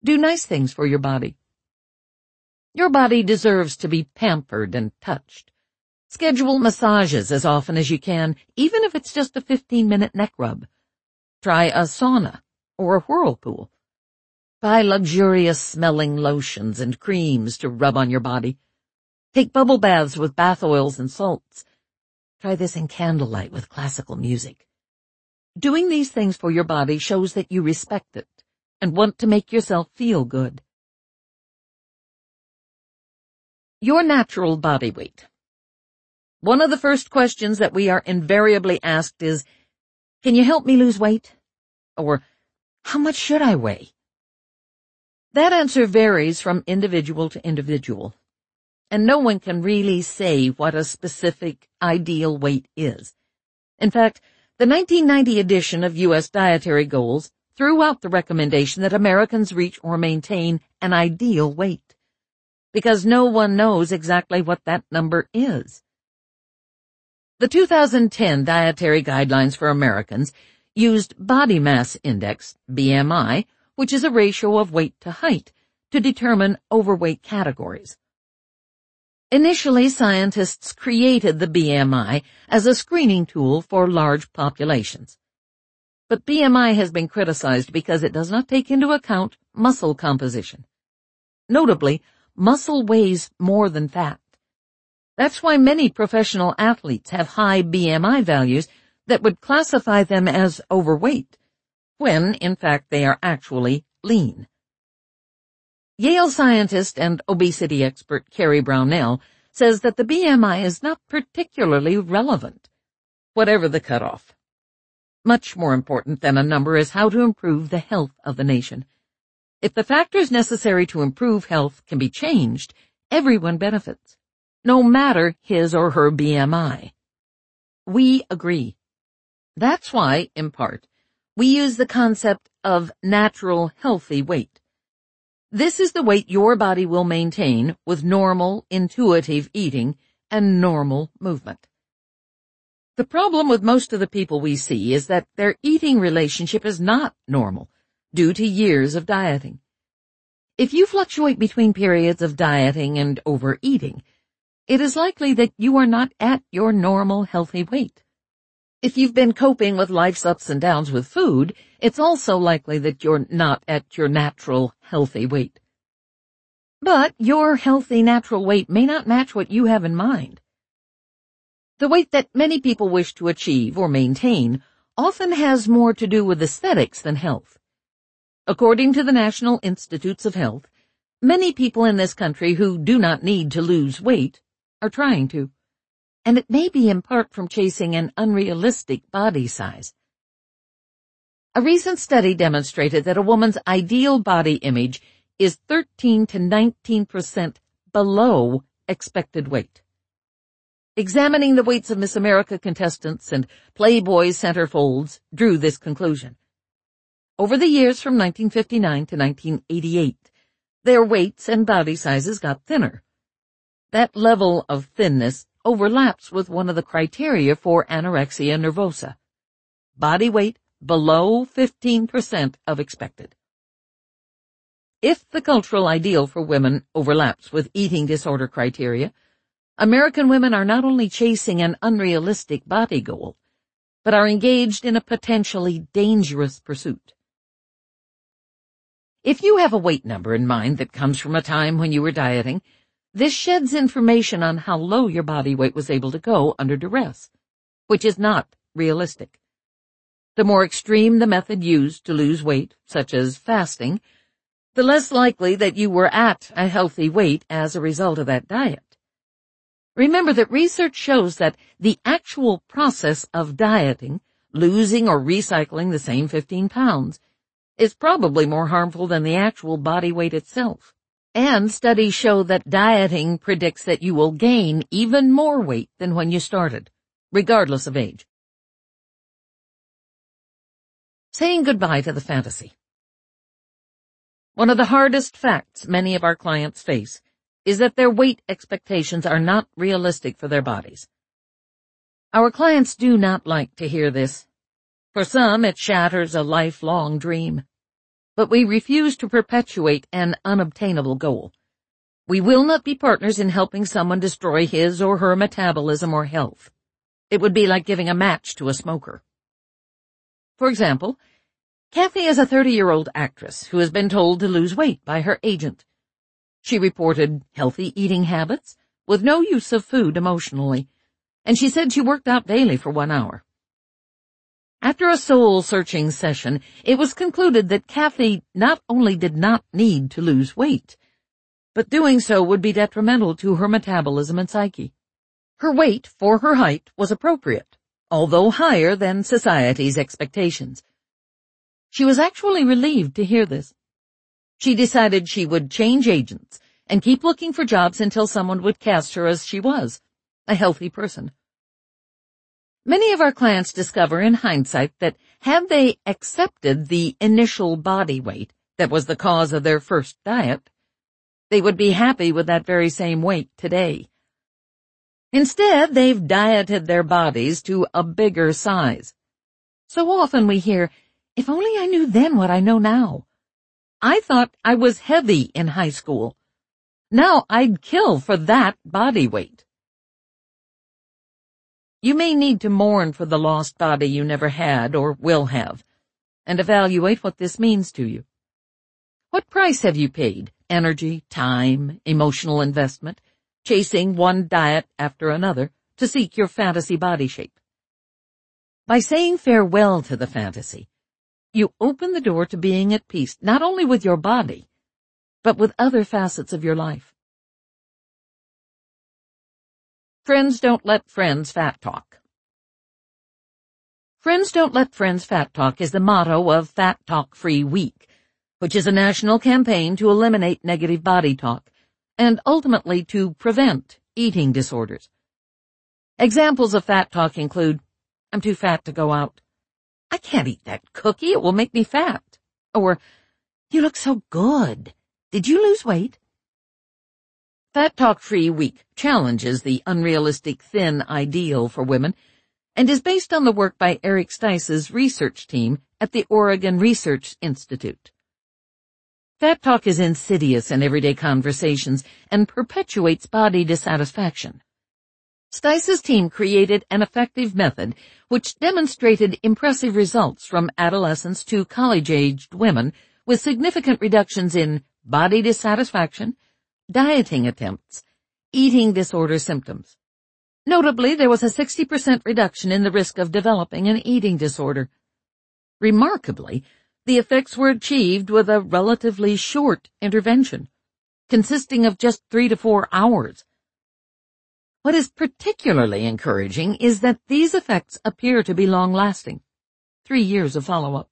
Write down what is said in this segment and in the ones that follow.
Do nice things for your body. Your body deserves to be pampered and touched. Schedule massages as often as you can, even if it's just a 15-minute neck rub. Try a sauna or a whirlpool. Buy luxurious-smelling lotions and creams to rub on your body. Take bubble baths with bath oils and salts. Try this in candlelight with classical music. Doing these things for your body shows that you respect it and want to make yourself feel good. Your natural body weight. One of the first questions that we are invariably asked is, "Can you help me lose weight?" Or, "How much should I weigh?" That answer varies from individual to individual, and no one can really say what a specific ideal weight is. In fact, the 1990 edition of U.S. Dietary Goals threw out the recommendation that Americans reach or maintain an ideal weight, because no one knows exactly what that number is. The 2010 Dietary Guidelines for Americans used Body Mass Index, BMI, which is a ratio of weight to height, to determine overweight categories. Initially, scientists created the BMI as a screening tool for large populations. But BMI has been criticized because it does not take into account muscle composition. Notably, muscle weighs more than fat. That's why many professional athletes have high BMI values that would classify them as overweight, when, in fact, they are actually lean. Yale scientist and obesity expert Carrie Brownell says that the BMI is not particularly relevant, whatever the cutoff. Much more important than a number is how to improve the health of the nation. If the factors necessary to improve health can be changed, everyone benefits, no matter his or her BMI. We agree. That's why, in part, we use the concept of natural healthy weight. This is the weight your body will maintain with normal, intuitive eating and normal movement. The problem with most of the people we see is that their eating relationship is not normal, due to years of dieting. If you fluctuate between periods of dieting and overeating, it is likely that you are not at your normal healthy weight. If you've been coping with life's ups and downs with food, it's also likely that you're not at your natural healthy weight. But your healthy natural weight may not match what you have in mind. The weight that many people wish to achieve or maintain often has more to do with aesthetics than health. According to the National Institutes of Health, many people in this country who do not need to lose weight are trying to, and it may be in part from chasing an unrealistic body size. A recent study demonstrated that a woman's ideal body image is 13 to 19% below expected weight. Examining the weights of Miss America contestants and Playboy centerfolds drew this conclusion. Over the years from 1959 to 1988, their weights and body sizes got thinner. That level of thinness overlaps with one of the criteria for anorexia nervosa: body weight below 15% of expected. If the cultural ideal for women overlaps with eating disorder criteria, American women are not only chasing an unrealistic body goal, but are engaged in a potentially dangerous pursuit. If you have a weight number in mind that comes from a time when you were dieting, this sheds information on how low your body weight was able to go under duress, which is not realistic. The more extreme the method used to lose weight, such as fasting, the less likely that you were at a healthy weight as a result of that diet. Remember that research shows that the actual process of dieting, losing or recycling the same 15 pounds, is probably more harmful than the actual body weight itself. And studies show that dieting predicts that you will gain even more weight than when you started, regardless of age. Saying goodbye to the fantasy. One of the hardest facts many of our clients face is that their weight expectations are not realistic for their bodies. Our clients do not like to hear this. For some, it shatters a lifelong dream. but we refuse to perpetuate an unobtainable goal. We will not be partners in helping someone destroy his or her metabolism or health. It would be like giving a match to a smoker. For example, Kathy is a 30-year-old actress who has been told to lose weight by her agent. She reported healthy eating habits with no use of food emotionally, and she said she worked out daily for 1 hour. After a soul-searching session, it was concluded that Kathy not only did not need to lose weight, but doing so would be detrimental to her metabolism and psyche. Her weight for her height was appropriate, although higher than society's expectations. She was actually relieved to hear this. She decided she would change agents and keep looking for jobs until someone would cast her as she was, a healthy person. Many of our clients discover in hindsight that had they accepted the initial body weight that was the cause of their first diet, they would be happy with that very same weight today. Instead, they've dieted their bodies to a bigger size. So often we hear, "If only I knew then what I know now. I thought I was heavy in high school. Now I'd kill for that body weight." You may need to mourn for the lost body you never had or will have, and evaluate what this means to you. What price have you paid? Energy, time, emotional investment, chasing one diet after another to seek your fantasy body shape. By saying farewell to the fantasy, you open the door to being at peace not only with your body, but with other facets of your life. Friends don't let friends fat talk. Friends don't let friends fat talk is the motto of Fat Talk Free Week, which is a national campaign to eliminate negative body talk and ultimately to prevent eating disorders. Examples of fat talk include, "I'm too fat to go out." "I can't eat that cookie, it will make me fat." Or, "You look so good. Did you lose weight?" Fat Talk Free Week challenges the unrealistic thin ideal for women and is based on the work by Eric Stice's research team at the Oregon Research Institute. Fat talk is insidious in everyday conversations and perpetuates body dissatisfaction. Stice's team created an effective method which demonstrated impressive results from adolescents to college-aged women with significant reductions in body dissatisfaction, dieting attempts, eating disorder symptoms. Notably, there was a 60% reduction in the risk of developing an eating disorder. Remarkably, the effects were achieved with a relatively short intervention, consisting of just 3 to 4 hours. What is particularly encouraging is that these effects appear to be long-lasting, 3 years of follow-up.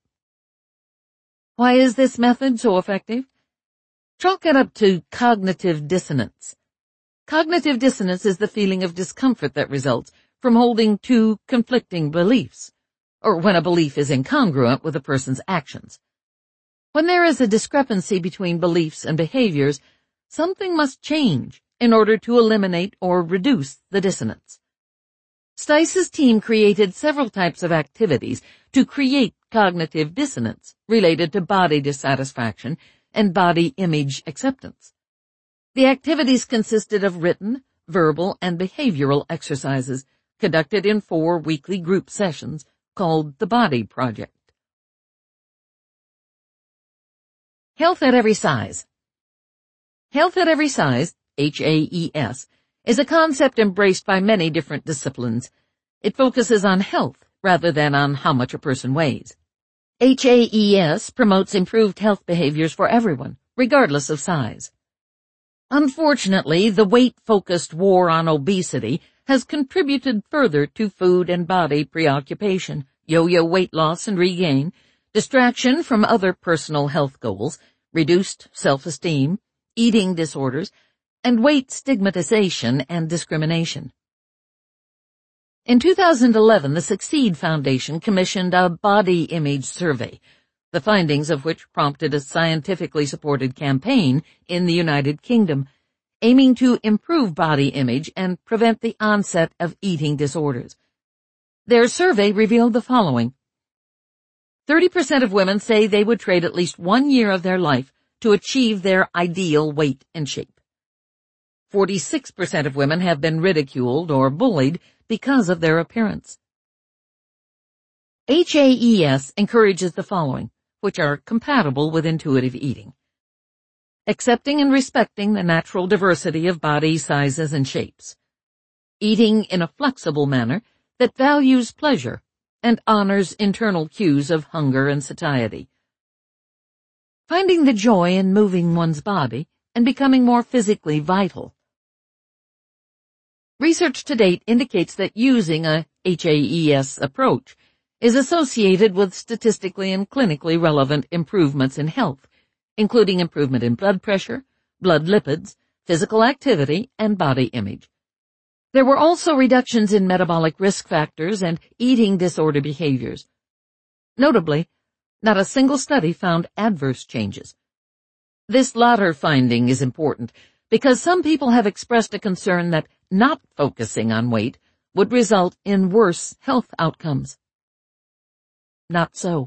Why is this method so effective? Chalk it up to cognitive dissonance. Cognitive dissonance is the feeling of discomfort that results from holding two conflicting beliefs, or when a belief is incongruent with a person's actions. When there is a discrepancy between beliefs and behaviors, something must change in order to eliminate or reduce the dissonance. Stice's team created several types of activities to create cognitive dissonance related to body dissatisfaction and body image acceptance. The activities consisted of written, verbal, and behavioral exercises conducted in 4 weekly group sessions called the Body Project. Health at Every Size. Health at Every Size, HAES, is a concept embraced by many different disciplines. It focuses on health rather than on how much a person weighs. HAES promotes improved health behaviors for everyone, regardless of size. Unfortunately, the weight-focused war on obesity has contributed further to food and body preoccupation, yo-yo weight loss and regain, distraction from other personal health goals, reduced self-esteem, eating disorders, and weight stigmatization and discrimination. In 2011, the Succeed Foundation commissioned a body image survey, the findings of which prompted a scientifically supported campaign in the United Kingdom, aiming to improve body image and prevent the onset of eating disorders. Their survey revealed the following. 30% of women say they would trade at least 1 year of their life to achieve their ideal weight and shape. 46% of women have been ridiculed or bullied because of their appearance. HAES encourages the following, which are compatible with intuitive eating. Accepting and respecting the natural diversity of body sizes and shapes. Eating in a flexible manner that values pleasure and honors internal cues of hunger and satiety. Finding the joy in moving one's body and becoming more physically vital. Research to date indicates that using a HAES approach is associated with statistically and clinically relevant improvements in health, including improvement in blood pressure, blood lipids, physical activity, and body image. There were also reductions in metabolic risk factors and eating disorder behaviors. Notably, not a single study found adverse changes. This latter finding is important because some people have expressed a concern that not focusing on weight would result in worse health outcomes. Not so.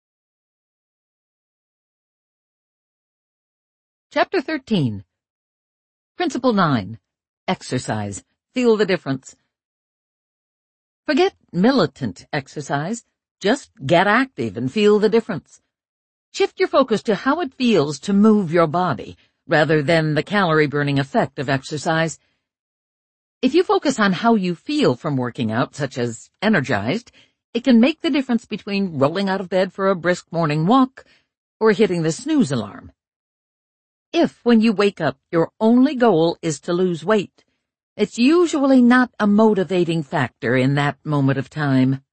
Chapter 13. Principle 9. Exercise. Feel the difference. Forget militant exercise. Just get active and feel the difference. Shift your focus to how it feels to move your body, rather than the calorie-burning effect of exercise. If you focus on how you feel from working out, such as energized, it can make the difference between rolling out of bed for a brisk morning walk or hitting the snooze alarm. If, when you wake up, your only goal is to lose weight, it's usually not a motivating factor in that moment of time.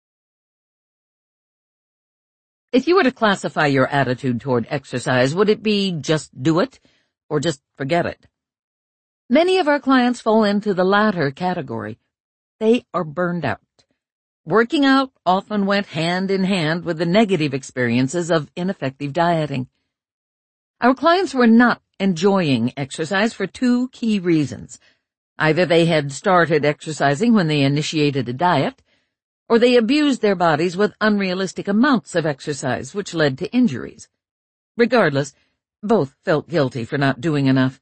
If you were to classify your attitude toward exercise, would it be just do it or just forget it? Many of our clients fall into the latter category. They are burned out. Working out often went hand in hand with the negative experiences of ineffective dieting. Our clients were not enjoying exercise for two key reasons. Either they had started exercising when they initiated a diet, or they abused their bodies with unrealistic amounts of exercise, which led to injuries. Regardless, both felt guilty for not doing enough.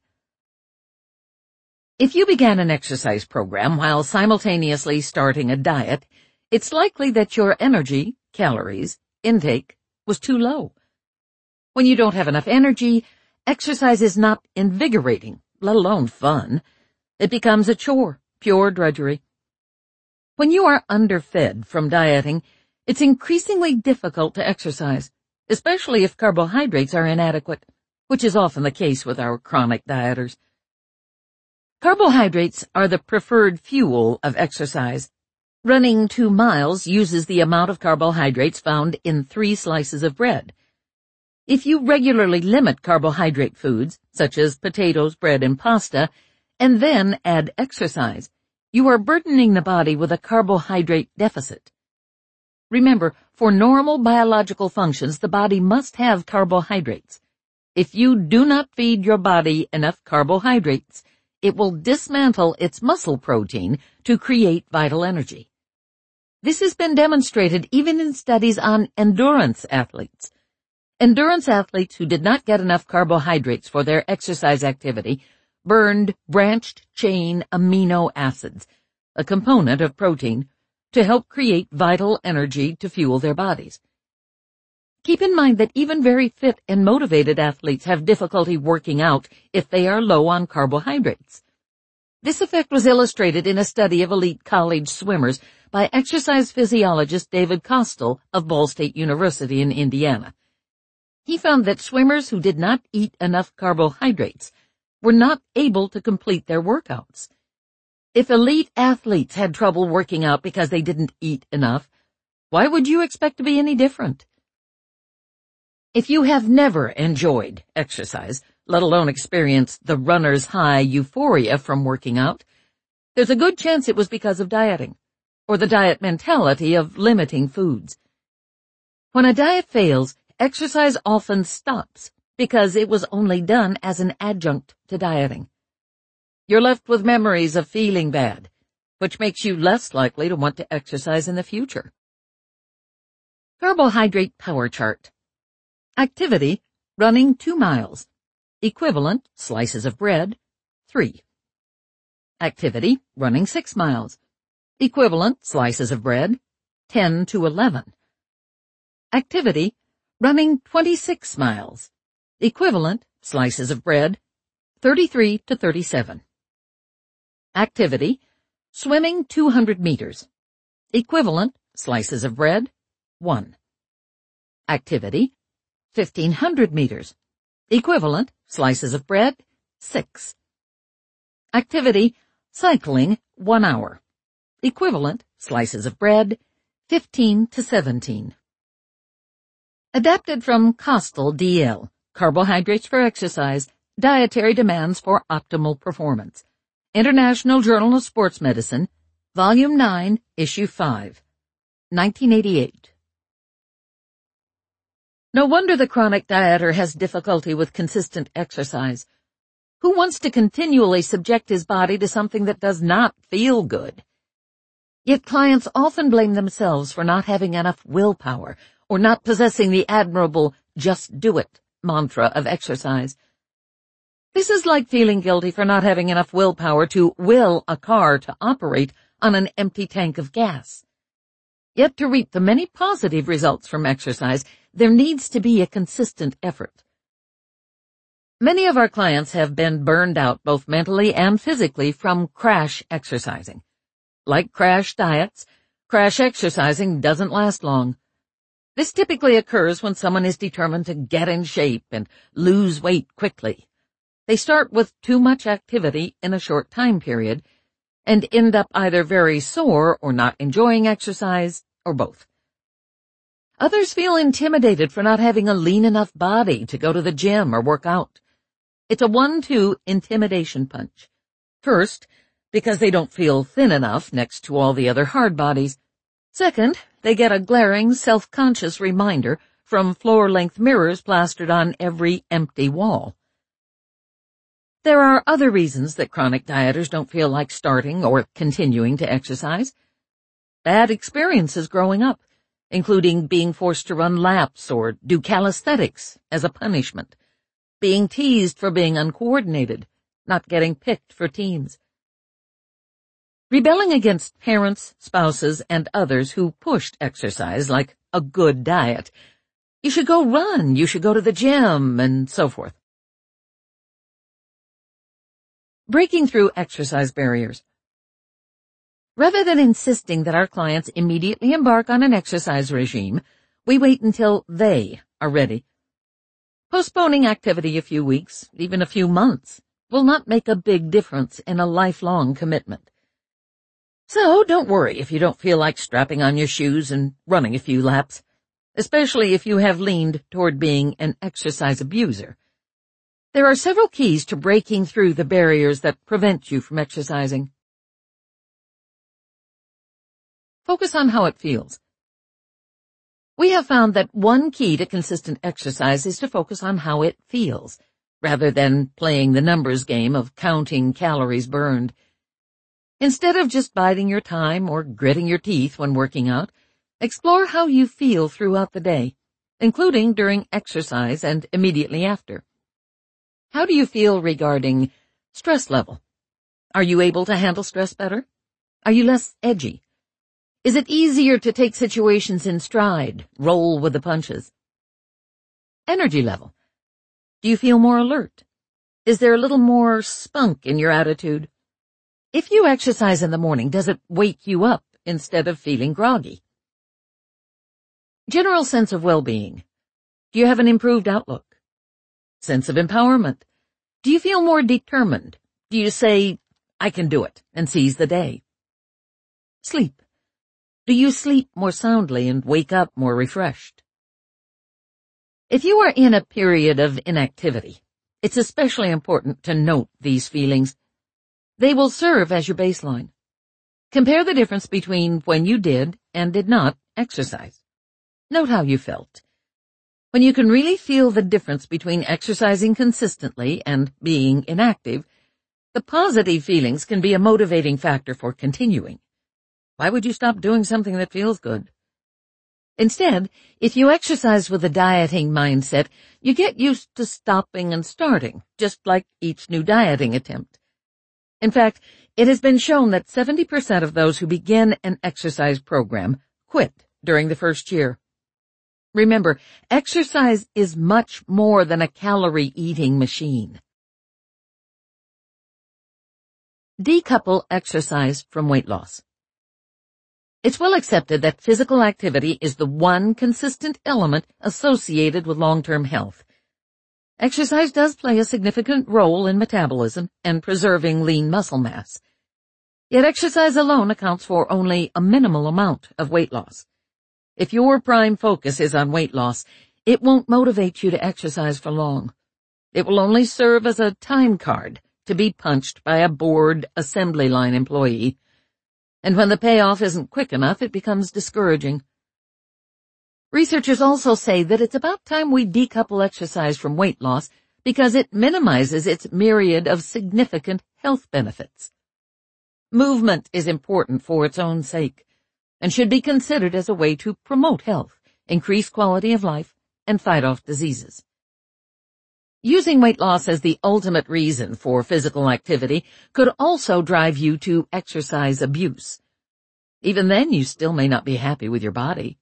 If you began an exercise program while simultaneously starting a diet, it's likely that your energy, calories, intake was too low. When you don't have enough energy, exercise is not invigorating, let alone fun. It becomes a chore, pure drudgery. When you are underfed from dieting, it's increasingly difficult to exercise, especially if carbohydrates are inadequate, which is often the case with our chronic dieters. Carbohydrates are the preferred fuel of exercise. Running 2 miles uses the amount of carbohydrates found in 3 slices of bread. If you regularly limit carbohydrate foods, such as potatoes, bread, and pasta, and then add exercise, you are burdening the body with a carbohydrate deficit. Remember, for normal biological functions, the body must have carbohydrates. If you do not feed your body enough carbohydrates, it will dismantle its muscle protein to create vital energy. This has been demonstrated even in studies on endurance athletes. Endurance athletes who did not get enough carbohydrates for their exercise activity burned branched-chain amino acids, a component of protein, to help create vital energy to fuel their bodies. Keep in mind that even very fit and motivated athletes have difficulty working out if they are low on carbohydrates. This effect was illustrated in a study of elite college swimmers by exercise physiologist David Kostel of Ball State University in Indiana. He found that swimmers who did not eat enough carbohydrates were not able to complete their workouts. If elite athletes had trouble working out because they didn't eat enough, why would you expect to be any different? If you have never enjoyed exercise, let alone experienced the runner's high euphoria from working out, there's a good chance it was because of dieting, or the diet mentality of limiting foods. When a diet fails, exercise often stops because it was only done as an adjunct to dieting. You're left with memories of feeling bad, which makes you less likely to want to exercise in the future. Carbohydrate power chart. Activity, running 2 miles. Equivalent, slices of bread, 3. Activity, running 6 miles. Equivalent, slices of bread, 10 to 11. Activity, running 26 miles. Equivalent, slices of bread, 33 to 37. Activity, swimming 200 meters. Equivalent, slices of bread, 1. Activity, 1,500 meters. Equivalent, slices of bread, 6. Activity, cycling 1 hour. Equivalent, slices of bread, 15 to 17. Adapted from Costel DL, Carbohydrates for Exercise, Dietary Demands for Optimal Performance. International Journal of Sports Medicine, Volume 9, Issue 5, 1988. No wonder the chronic dieter has difficulty with consistent exercise. Who wants to continually subject his body to something that does not feel good? Yet clients often blame themselves for not having enough willpower or not possessing the admirable "just do it" mantra of exercise. This is like feeling guilty for not having enough willpower to will a car to operate on an empty tank of gas. Yet to reap the many positive results from exercise, there needs to be a consistent effort. Many of our clients have been burned out both mentally and physically from crash exercising. Like crash diets, crash exercising doesn't last long. This typically occurs when someone is determined to get in shape and lose weight quickly. They start with too much activity in a short time period and end up either very sore or not enjoying exercise, or both. Others feel intimidated for not having a lean enough body to go to the gym or work out. It's a 1-2 intimidation punch. First, because they don't feel thin enough next to all the other hard bodies. Second, they get a glaring, self-conscious reminder from floor-length mirrors plastered on every empty wall. There are other reasons that chronic dieters don't feel like starting or continuing to exercise. Bad experiences growing up, including being forced to run laps or do calisthenics as a punishment, being teased for being uncoordinated, not getting picked for teams. Rebelling against parents, spouses, and others who pushed exercise like a good diet. You should go run, you should go to the gym, and so forth. Breaking through exercise barriers. Rather than insisting that our clients immediately embark on an exercise regime, we wait until they are ready. Postponing activity a few weeks, even a few months, will not make a big difference in a lifelong commitment. So don't worry if you don't feel like strapping on your shoes and running a few laps, especially if you have leaned toward being an exercise abuser. There are several keys to breaking through the barriers that prevent you from exercising. Focus on how it feels. We have found that one key to consistent exercise is to focus on how it feels, rather than playing the numbers game of counting calories burned. Instead of just biding your time or gritting your teeth when working out, explore how you feel throughout the day, including during exercise and immediately after. How do you feel regarding stress level? Are you able to handle stress better? Are you less edgy? Is it easier to take situations in stride, roll with the punches? Energy level. Do you feel more alert? Is there a little more spunk in your attitude? If you exercise in the morning, does it wake you up instead of feeling groggy? General sense of well-being. Do you have an improved outlook? Sense of empowerment. Do you feel more determined? Do you say, "I can do it," and seize the day? Sleep. Do you sleep more soundly and wake up more refreshed? If you are in a period of inactivity, it's especially important to note these feelings. They will serve as your baseline. Compare the difference between when you did and did not exercise. Note how you felt. When you can really feel the difference between exercising consistently and being inactive, the positive feelings can be a motivating factor for continuing. Why would you stop doing something that feels good? Instead, if you exercise with a dieting mindset, you get used to stopping and starting, just like each new dieting attempt. In fact, it has been shown that 70% of those who begin an exercise program quit during the first year. Remember, exercise is much more than a calorie-eating machine. Decouple exercise from weight loss. It's well accepted that physical activity is the one consistent element associated with long-term health. Exercise does play a significant role in metabolism and preserving lean muscle mass. Yet exercise alone accounts for only a minimal amount of weight loss. If your prime focus is on weight loss, it won't motivate you to exercise for long. It will only serve as a time card to be punched by a bored assembly line employee. And when the payoff isn't quick enough, it becomes discouraging. Researchers also say that it's about time we decouple exercise from weight loss because it minimizes its myriad of significant health benefits. Movement is important for its own sake and should be considered as a way to promote health, increase quality of life, and fight off diseases. Using weight loss as the ultimate reason for physical activity could also drive you to exercise abuse. Even then, you still may not be happy with your body.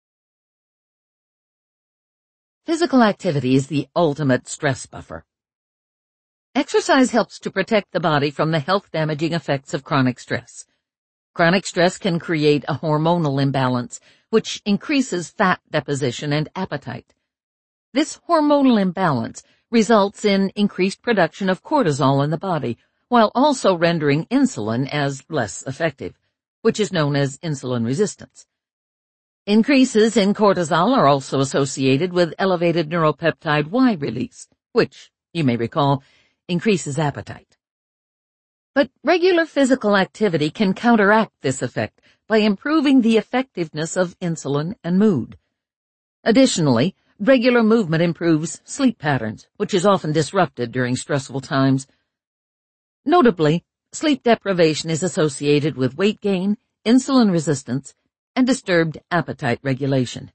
Physical activity is the ultimate stress buffer. Exercise helps to protect the body from the health-damaging effects of chronic stress. Chronic stress can create a hormonal imbalance, which increases fat deposition and appetite. This hormonal imbalance results in increased production of cortisol in the body, while also rendering insulin as less effective, which is known as insulin resistance. Increases in cortisol are also associated with elevated neuropeptide Y release, which, you may recall, increases appetite. But regular physical activity can counteract this effect by improving the effectiveness of insulin and mood. Additionally, regular movement improves sleep patterns, which is often disrupted during stressful times. Notably, sleep deprivation is associated with weight gain, insulin resistance, and disturbed appetite regulation.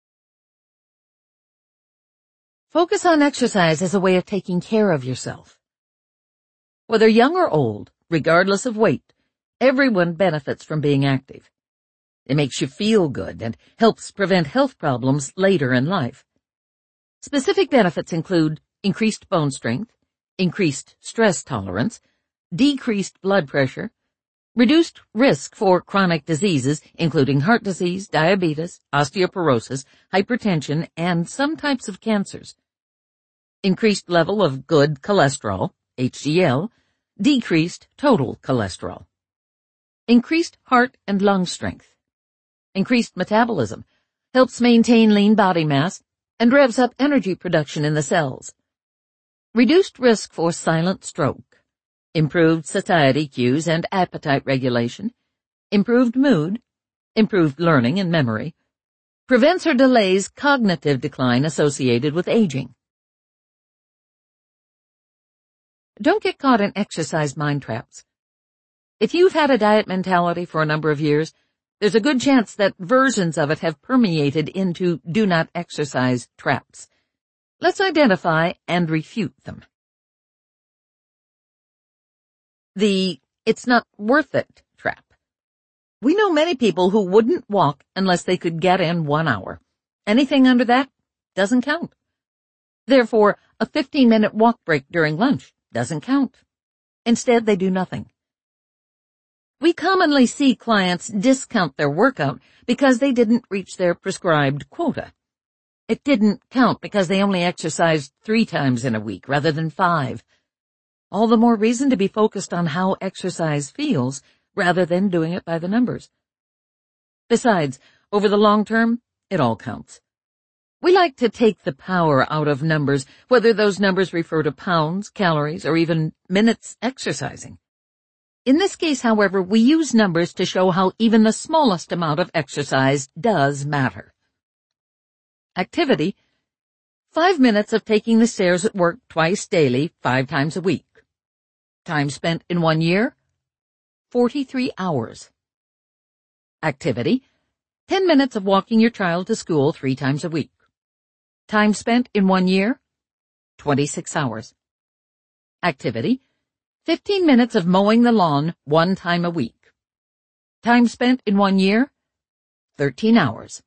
Focus on exercise as a way of taking care of yourself. Whether young or old, regardless of weight, everyone benefits from being active. It makes you feel good and helps prevent health problems later in life. Specific benefits include increased bone strength, increased stress tolerance, decreased blood pressure, reduced risk for chronic diseases, including heart disease, diabetes, osteoporosis, hypertension, and some types of cancers. Increased level of good cholesterol, HDL, decreased total cholesterol. Increased heart and lung strength. Increased metabolism, helps maintain lean body mass, and revs up energy production in the cells. Reduced risk for silent stroke. Improved satiety cues and appetite regulation. Improved mood. Improved learning and memory. Prevents or delays cognitive decline associated with aging. Don't get caught in exercise mind traps. If you've had a diet mentality for a number of years, there's a good chance that versions of it have permeated into do not exercise traps. Let's identify and refute them. The it's not worth it trap. We know many people who wouldn't walk unless they could get in 1 hour. Anything under that doesn't count. Therefore, a 15-minute walk break during lunch doesn't count. Instead, they do nothing. We commonly see clients discount their workout because they didn't reach their prescribed quota. It didn't count because they only exercised 3 times in a week rather than 5. All the more reason to be focused on how exercise feels rather than doing it by the numbers. Besides, over the long term, it all counts. We like to take the power out of numbers, whether those numbers refer to pounds, calories, or even minutes exercising. In this case, however, we use numbers to show how even the smallest amount of exercise does matter. Activity: 5 minutes of taking the stairs at work twice daily, 5 times a week. Time spent in 1 year: 43 hours. Activity: 10 minutes of walking your child to school 3 times a week. Time spent in 1 year, 26 hours. Activity, 15 minutes of mowing the lawn 1 time a week. Time spent in 1 year, 13 hours.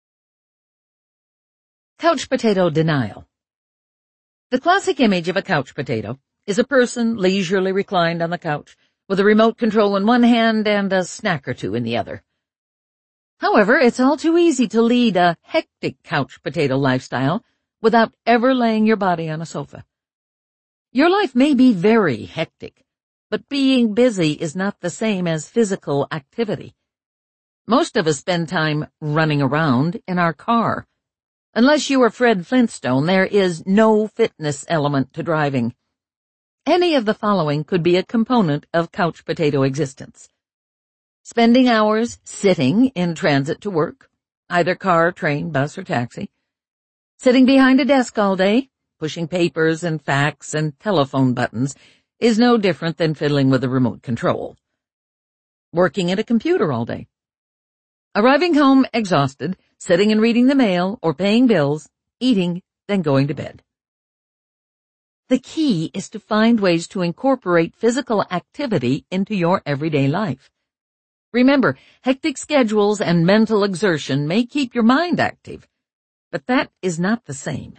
Couch potato denial. The classic image of a couch potato is a person leisurely reclined on the couch with a remote control in one hand and a snack or two in the other. However, it's all too easy to lead a hectic couch potato lifestyle without ever laying your body on a sofa. Your life may be very hectic, but being busy is not the same as physical activity. Most of us spend time running around in our car. Unless you are Fred Flintstone, there is no fitness element to driving. Any of the following could be a component of couch potato existence. Spending hours sitting in transit to work, either car, train, bus, or taxi. Sitting behind a desk all day, pushing papers and fax and telephone buttons, is no different than fiddling with a remote control. Working at a computer all day. Arriving home exhausted, sitting and reading the mail or paying bills, eating, then going to bed. The key is to find ways to incorporate physical activity into your everyday life. Remember, hectic schedules and mental exertion may keep your mind active, but that is not the same.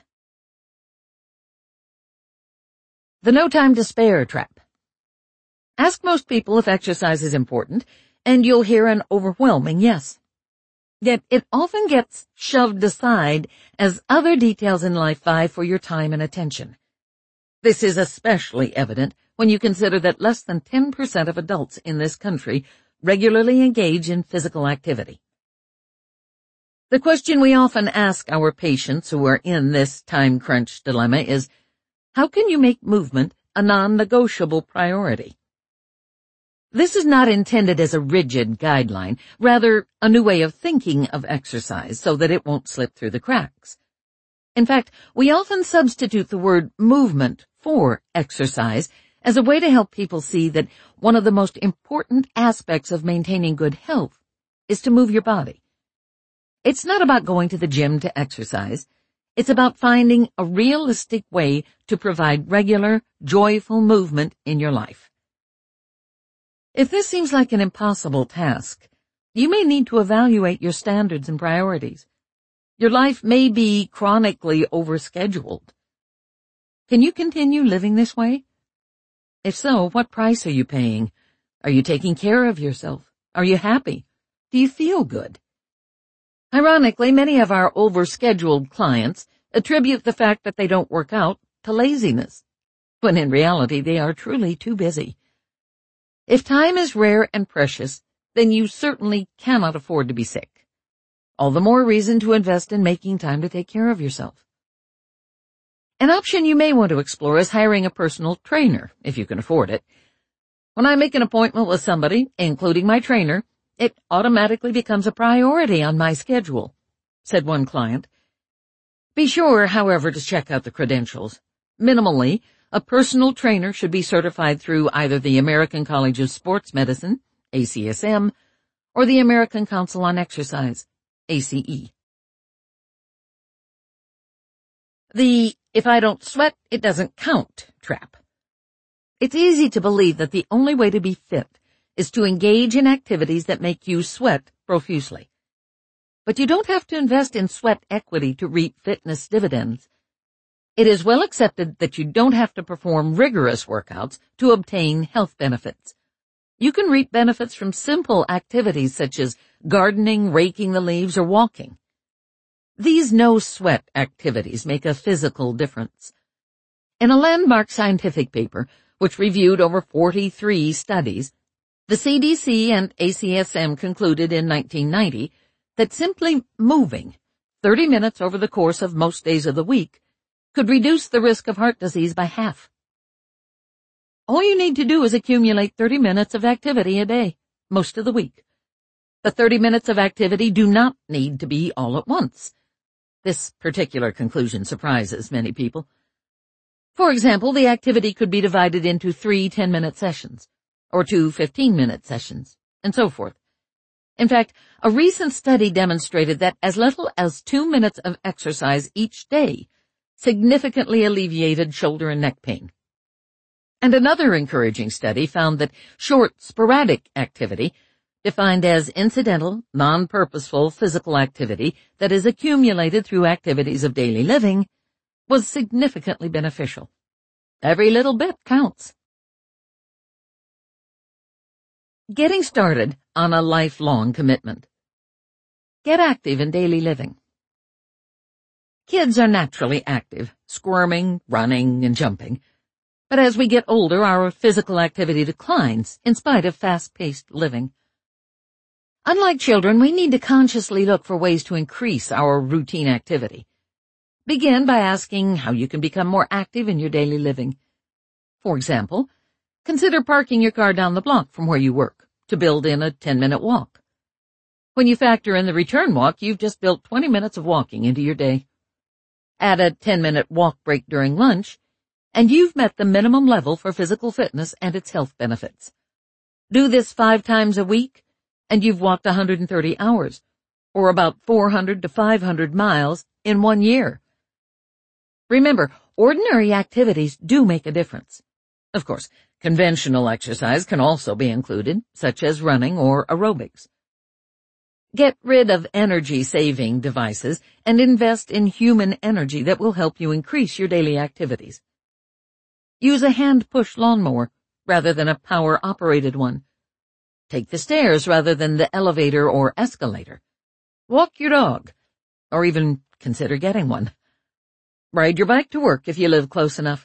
The no time to spare trap. Ask most people if exercise is important, and you'll hear an overwhelming yes. Yet it often gets shoved aside as other details in life vie for your time and attention. This is especially evident when you consider that less than 10% of adults in this country regularly engage in physical activity. The question we often ask our patients who are in this time crunch dilemma is, how can you make movement a non-negotiable priority? This is not intended as a rigid guideline, rather a new way of thinking of exercise so that it won't slip through the cracks. In fact, we often substitute the word movement for exercise as a way to help people see that one of the most important aspects of maintaining good health is to move your body. It's not about going to the gym to exercise. It's about finding a realistic way to provide regular, joyful movement in your life. If this seems like an impossible task, you may need to evaluate your standards and priorities. Your life may be chronically overscheduled. Can you continue living this way? If so, what price are you paying? Are you taking care of yourself? Are you happy? Do you feel good? Ironically, many of our overscheduled clients attribute the fact that they don't work out to laziness, when in reality they are truly too busy. If time is rare and precious, then you certainly cannot afford to be sick. All the more reason to invest in making time to take care of yourself. An option you may want to explore is hiring a personal trainer, if you can afford it. When I make an appointment with somebody, including my trainer, it automatically becomes a priority on my schedule, said one client. Be sure, however, to check out the credentials. Minimally, a personal trainer should be certified through either the American College of Sports Medicine, ACSM, or the American Council on Exercise, ACE. The "if I don't sweat, it doesn't count" trap. It's easy to believe that the only way to be fit is to engage in activities that make you sweat profusely. But you don't have to invest in sweat equity to reap fitness dividends. It is well accepted that you don't have to perform rigorous workouts to obtain health benefits. You can reap benefits from simple activities such as gardening, raking the leaves, or walking. These no-sweat activities make a physical difference. In a landmark scientific paper, which reviewed over 43 studies, the CDC and ACSM concluded in 1990 that simply moving 30 minutes over the course of most days of the week could reduce the risk of heart disease by half. All you need to do is accumulate 30 minutes of activity a day, most of the week. The 30 minutes of activity do not need to be all at once. This particular conclusion surprises many people. For example, the activity could be divided into 3 10-minute sessions, or 2 15-minute sessions, and so forth. In fact, a recent study demonstrated that as little as 2 minutes of exercise each day significantly alleviated shoulder and neck pain. And another encouraging study found that short, sporadic activity, defined as incidental, non-purposeful physical activity that is accumulated through activities of daily living, was significantly beneficial. Every little bit counts. Getting started on a lifelong commitment. Get active in daily living. Kids are naturally active, squirming, running, and jumping. But as we get older, our physical activity declines in spite of fast-paced living. Unlike children, we need to consciously look for ways to increase our routine activity. Begin by asking how you can become more active in your daily living. For example, consider parking your car down the block from where you work to build in a 10-minute walk. When you factor in the return walk, you've just built 20 minutes of walking into your day. Add a 10-minute walk break during lunch, and you've met the minimum level for physical fitness and its health benefits. Do this 5 times a week, and you've walked 130 hours, or about 400 to 500 miles in 1 year. Remember, ordinary activities do make a difference. Of course, conventional exercise can also be included, such as running or aerobics. Get rid of energy-saving devices and invest in human energy that will help you increase your daily activities. Use a hand-push lawnmower rather than a power-operated one. Take the stairs rather than the elevator or escalator. Walk your dog, or even consider getting one. Ride your bike to work if you live close enough.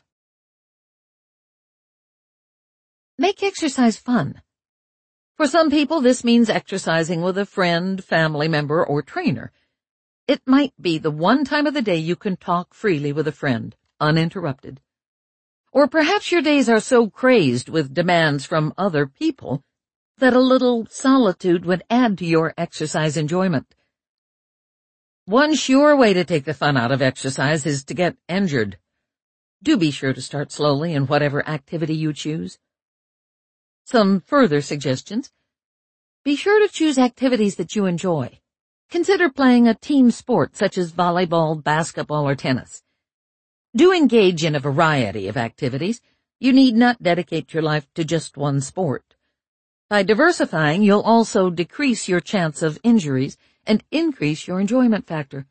Make exercise fun. For some people, this means exercising with a friend, family member, or trainer. It might be the one time of the day you can talk freely with a friend, uninterrupted. Or perhaps your days are so crazed with demands from other people that a little solitude would add to your exercise enjoyment. One sure way to take the fun out of exercise is to get injured. Do be sure to start slowly in whatever activity you choose. Some further suggestions. Be sure to choose activities that you enjoy. Consider playing a team sport such as volleyball, basketball, or tennis. Do engage in a variety of activities. You need not dedicate your life to just one sport. By diversifying, you'll also decrease your chance of injuries and increase your enjoyment factor.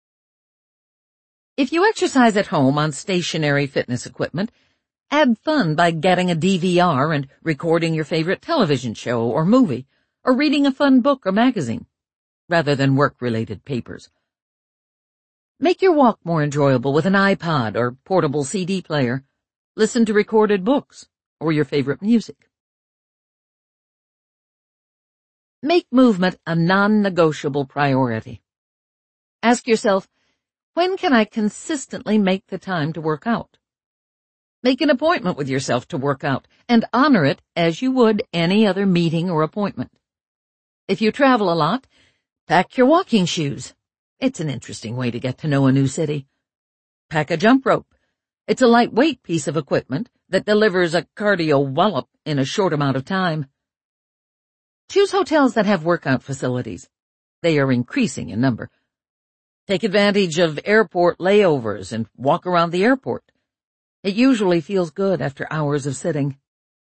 If you exercise at home on stationary fitness equipment, add fun by getting a DVR and recording your favorite television show or movie, or reading a fun book or magazine, rather than work-related papers. Make your walk more enjoyable with an iPod or portable CD player. Listen to recorded books or your favorite music. Make movement a non-negotiable priority. Ask yourself, when can I consistently make the time to work out? Make an appointment with yourself to work out and honor it as you would any other meeting or appointment. If you travel a lot, pack your walking shoes. It's an interesting way to get to know a new city. Pack a jump rope. It's a lightweight piece of equipment that delivers a cardio wallop in a short amount of time. Choose hotels that have workout facilities. They are increasing in number. Take advantage of airport layovers and walk around the airport. It usually feels good after hours of sitting.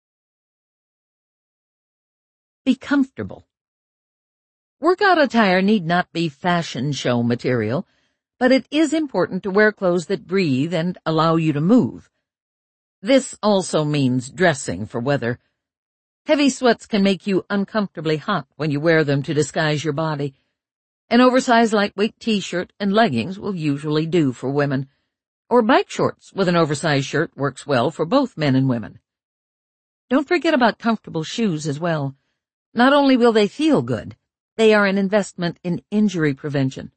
Be comfortable. Workout attire need not be fashion show material, but it is important to wear clothes that breathe and allow you to move. This also means dressing for weather. Heavy sweats can make you uncomfortably hot when you wear them to disguise your body. An oversized lightweight t-shirt and leggings will usually do for women, or bike shorts with an oversized shirt works well for both men and women. Don't forget about comfortable shoes as well. Not only will they feel good, they are an investment in injury prevention.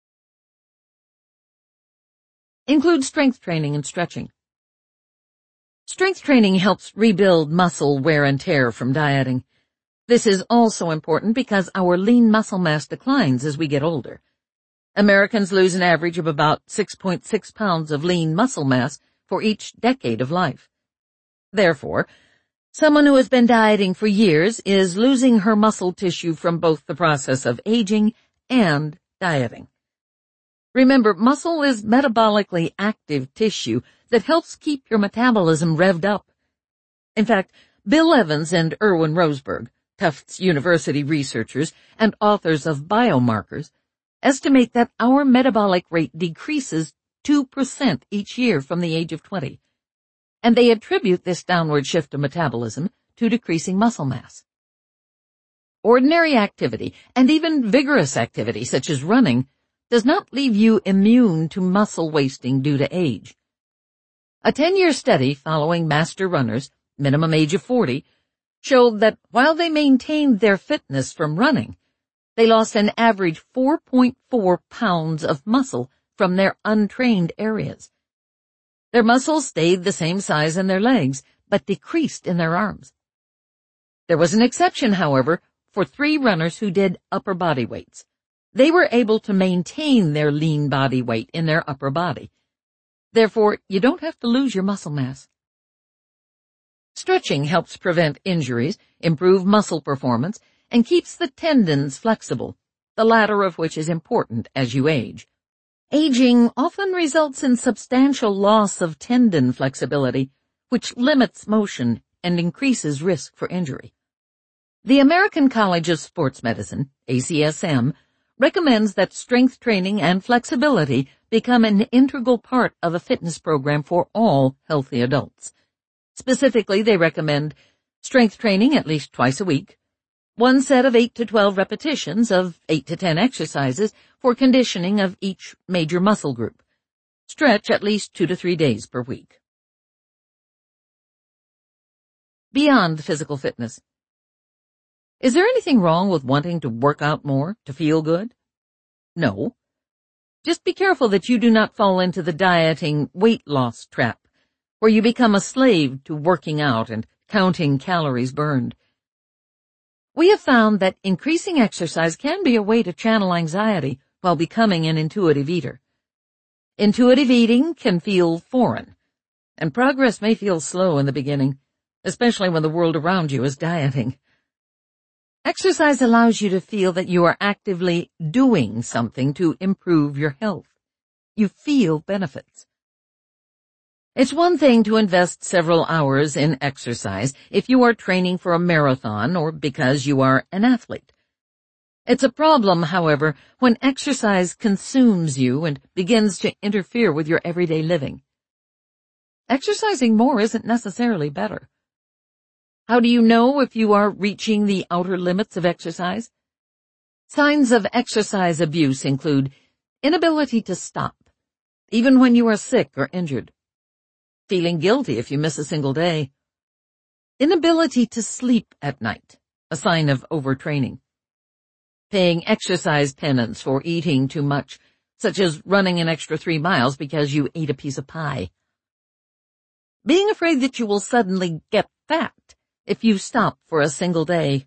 Include strength training and stretching. Strength training helps rebuild muscle wear and tear from dieting. This is also important because our lean muscle mass declines as we get older. Americans lose an average of about 6.6 pounds of lean muscle mass for each decade of life. Therefore, Someone who has been dieting for years is losing her muscle tissue from both the process of aging and dieting. Remember, muscle is metabolically active tissue that helps keep your metabolism revved up. In fact, Bill Evans and Erwin Roseberg, Tufts University researchers and authors of Biomarkers, estimate that our metabolic rate decreases 2% each year from the age of 20. And they attribute this downward shift of metabolism to decreasing muscle mass. Ordinary activity, and even vigorous activity such as running, does not leave you immune to muscle wasting due to age. A 10-year study following master runners, minimum age of 40, showed that while they maintained their fitness from running, they lost an average 4.4 pounds of muscle from their untrained areas. Their muscles stayed the same size in their legs, but decreased in their arms. There was an exception, however, for 3 runners who did upper body weights. They were able to maintain their lean body weight in their upper body. Therefore, you don't have to lose your muscle mass. Stretching helps prevent injuries, improve muscle performance, and keeps the tendons flexible, the latter of which is important as you age. Aging often results in substantial loss of tendon flexibility, which limits motion and increases risk for injury. The American College of Sports Medicine, ACSM, recommends that strength training and flexibility become an integral part of a fitness program for all healthy adults. Specifically, they recommend strength training at least twice a week, 1 set of 8 to 12 repetitions of 8 to 10 exercises for conditioning of each major muscle group. Stretch at least 2 to 3 days per week. Beyond physical fitness. Is there anything wrong with wanting to work out more, to feel good? No. Just be careful that you do not fall into the dieting weight loss trap, where you become a slave to working out and counting calories burned. We have found that increasing exercise can be a way to channel anxiety while becoming an intuitive eater. Intuitive eating can feel foreign, and progress may feel slow in the beginning, especially when the world around you is dieting. Exercise allows you to feel that you are actively doing something to improve your health. You feel benefits. It's one thing to invest several hours in exercise if you are training for a marathon or because you are an athlete. It's a problem, however, when exercise consumes you and begins to interfere with your everyday living. Exercising more isn't necessarily better. How do you know if you are reaching the outer limits of exercise? Signs of exercise abuse include inability to stop, even when you are sick or injured. Feeling guilty if you miss a single day. Inability to sleep at night, a sign of overtraining. Paying exercise penance for eating too much, such as running an extra 3 miles because you ate a piece of pie. Being afraid that you will suddenly get fat if you stop for a single day.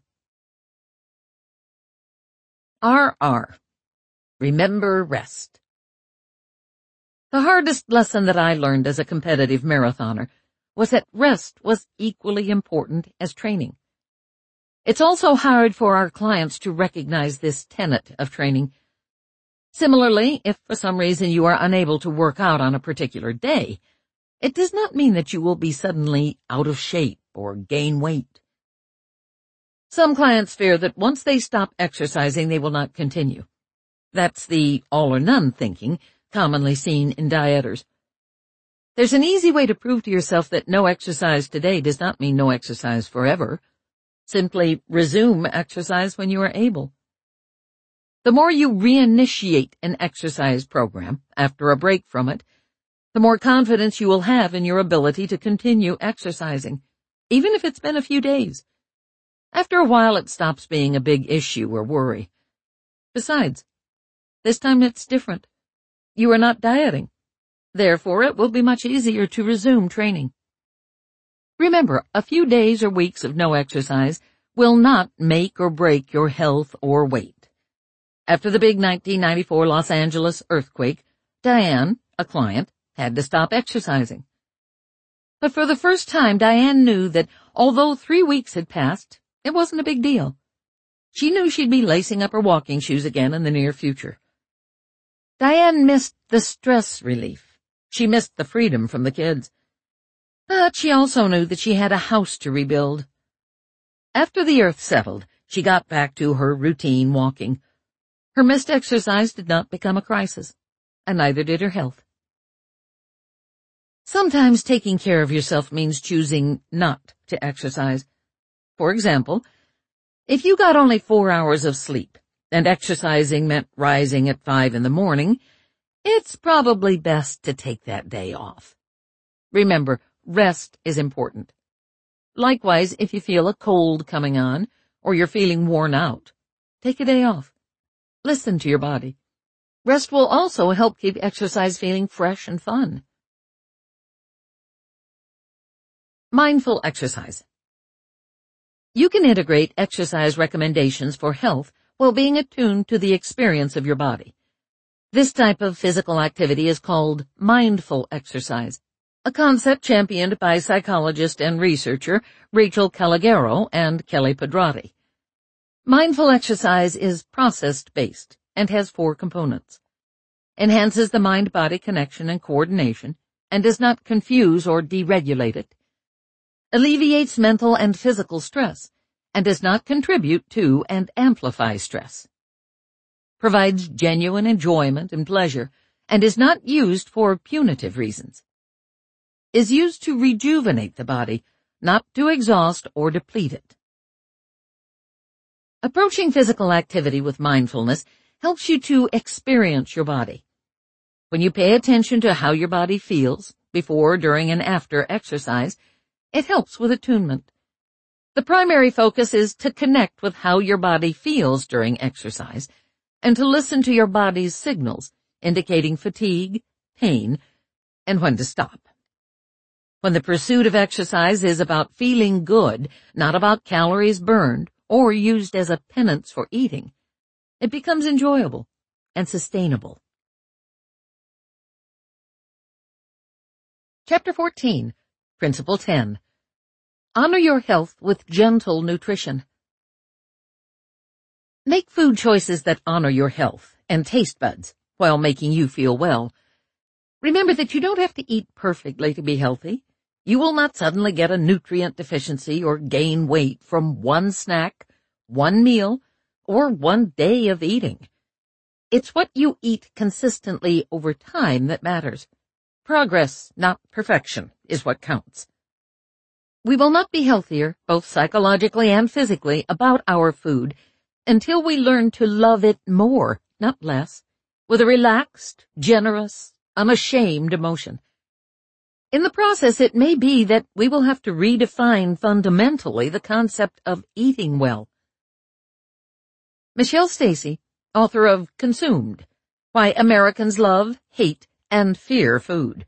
RR. Remember rest. The hardest lesson that I learned as a competitive marathoner was that rest was equally important as training. It's also hard for our clients to recognize this tenet of training. Similarly, if for some reason you are unable to work out on a particular day, it does not mean that you will be suddenly out of shape or gain weight. Some clients fear that once they stop exercising, they will not continue. That's the all-or-none thinking commonly seen in dieters. There's an easy way to prove to yourself that no exercise today does not mean no exercise forever. Simply resume exercise when you are able. The more you reinitiate an exercise program after a break from it, the more confidence you will have in your ability to continue exercising, even if it's been a few days. After a while, it stops being a big issue or worry. Besides, this time it's different. You are not dieting. Therefore, it will be much easier to resume training. Remember, a few days or weeks of no exercise will not make or break your health or weight. After the big 1994 Los Angeles earthquake, Diane, a client, had to stop exercising. But for the first time, Diane knew that although 3 weeks had passed, it wasn't a big deal. She knew she'd be lacing up her walking shoes again in the near future. Diane missed the stress relief. She missed the freedom from the kids. But she also knew that she had a house to rebuild. After the earth settled, she got back to her routine walking. Her missed exercise did not become a crisis, and neither did her health. Sometimes taking care of yourself means choosing not to exercise. For example, if you got only 4 hours of sleep, and exercising meant rising at 5 in the morning, it's probably best to take that day off. Remember, rest is important. Likewise, if you feel a cold coming on, or you're feeling worn out, take a day off. Listen to your body. Rest will also help keep exercise feeling fresh and fun. Mindful exercise. You can integrate exercise recommendations for health while being attuned to the experience of your body. This type of physical activity is called mindful exercise, a concept championed by psychologist and researcher Rachel Calogero and Kelly Pedrati. Mindful exercise is process-based and has 4 components. Enhances the mind-body connection and coordination and does not confuse or deregulate it. Alleviates mental and physical stress and does not contribute to and amplify stress. Provides genuine enjoyment and pleasure and is not used for punitive reasons. Is used to rejuvenate the body, not to exhaust or deplete it. Approaching physical activity with mindfulness helps you to experience your body. When you pay attention to how your body feels before, during, and after exercise, it helps with attunement. The primary focus is to connect with how your body feels during exercise and to listen to your body's signals indicating fatigue, pain, and when to stop. When the pursuit of exercise is about feeling good, not about calories burned or used as a penance for eating, it becomes enjoyable and sustainable. Chapter 14, Principle 10. Honor your health with gentle nutrition. Make food choices that honor your health and taste buds while making you feel well. Remember that you don't have to eat perfectly to be healthy. You will not suddenly get a nutrient deficiency or gain weight from one snack, one meal, or one day of eating. It's what you eat consistently over time that matters. Progress, not perfection, is what counts. We will not be healthier, both psychologically and physically, about our food until we learn to love it more, not less, with a relaxed, generous, unashamed emotion. In the process, it may be that we will have to redefine fundamentally the concept of eating well. Michelle Stacy, author of Consumed: Why Americans Love, Hate, and Fear Food.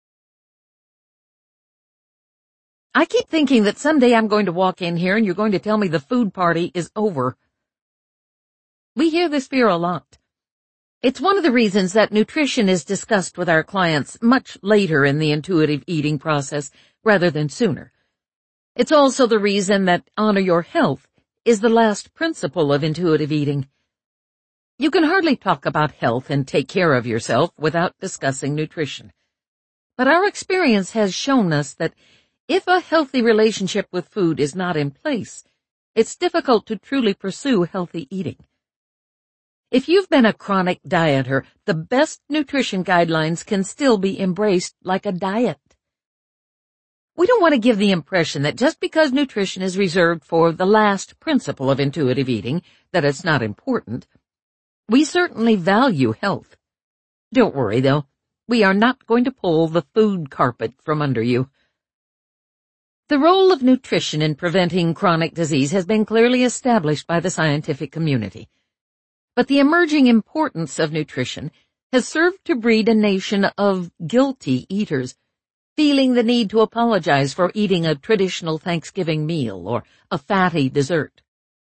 I keep thinking that someday I'm going to walk in here and you're going to tell me the food party is over. We hear this fear a lot. It's one of the reasons that nutrition is discussed with our clients much later in the intuitive eating process rather than sooner. It's also the reason that honor your health is the last principle of intuitive eating. You can hardly talk about health and take care of yourself without discussing nutrition. But our experience has shown us that if a healthy relationship with food is not in place, it's difficult to truly pursue healthy eating. If you've been a chronic dieter, the best nutrition guidelines can still be embraced like a diet. We don't want to give the impression that just because nutrition is reserved for the last principle of intuitive eating, that it's not important. We certainly value health. Don't worry, though. We are not going to pull the food carpet from under you. The role of nutrition in preventing chronic disease has been clearly established by the scientific community. But the emerging importance of nutrition has served to breed a nation of guilty eaters, feeling the need to apologize for eating a traditional Thanksgiving meal or a fatty dessert.